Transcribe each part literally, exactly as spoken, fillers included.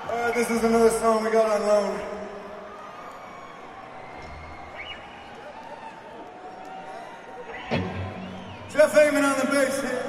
Alright, this is another song we got on loan. Jeff Amon on the bass here.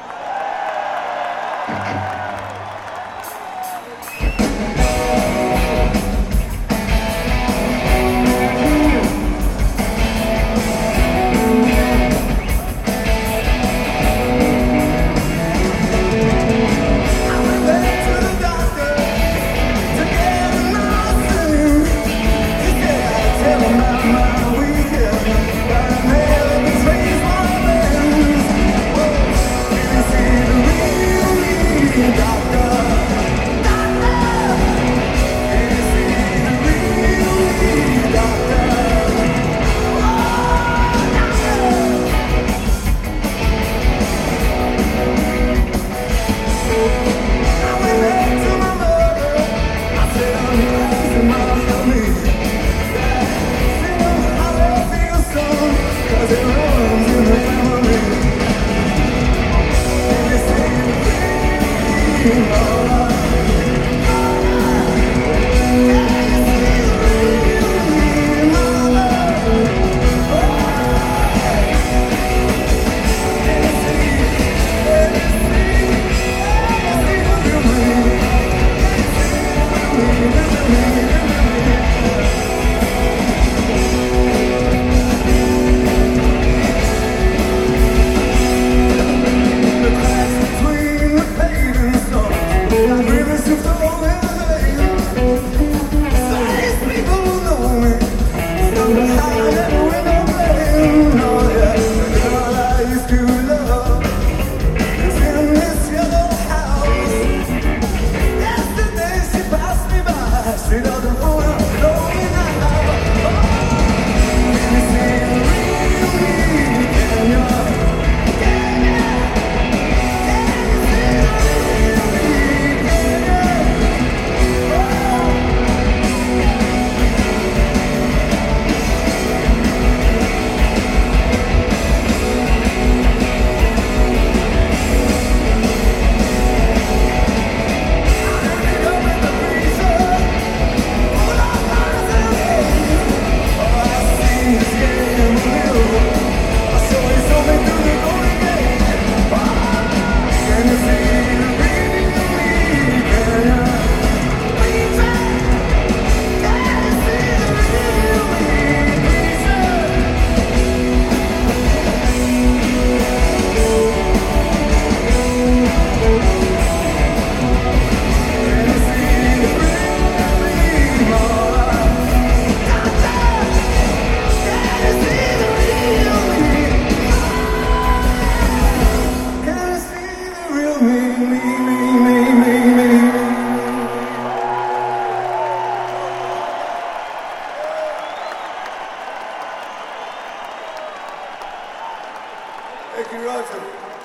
Thank you, Roger.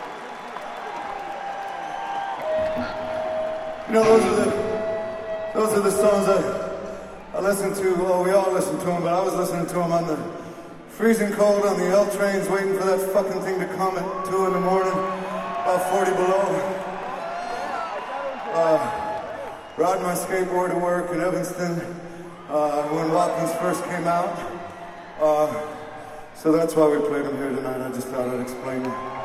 You know, those are the those are the songs I I listen to. Well, we all listen to them, but I was listening to them on the freezing cold on the L trains, waiting for that fucking thing to come at two in the morning, about forty below. Uh, riding my skateboard to work in Evanston uh, when Watkins first came out. Uh, So that's why we played them here tonight. I just thought I'd explain it.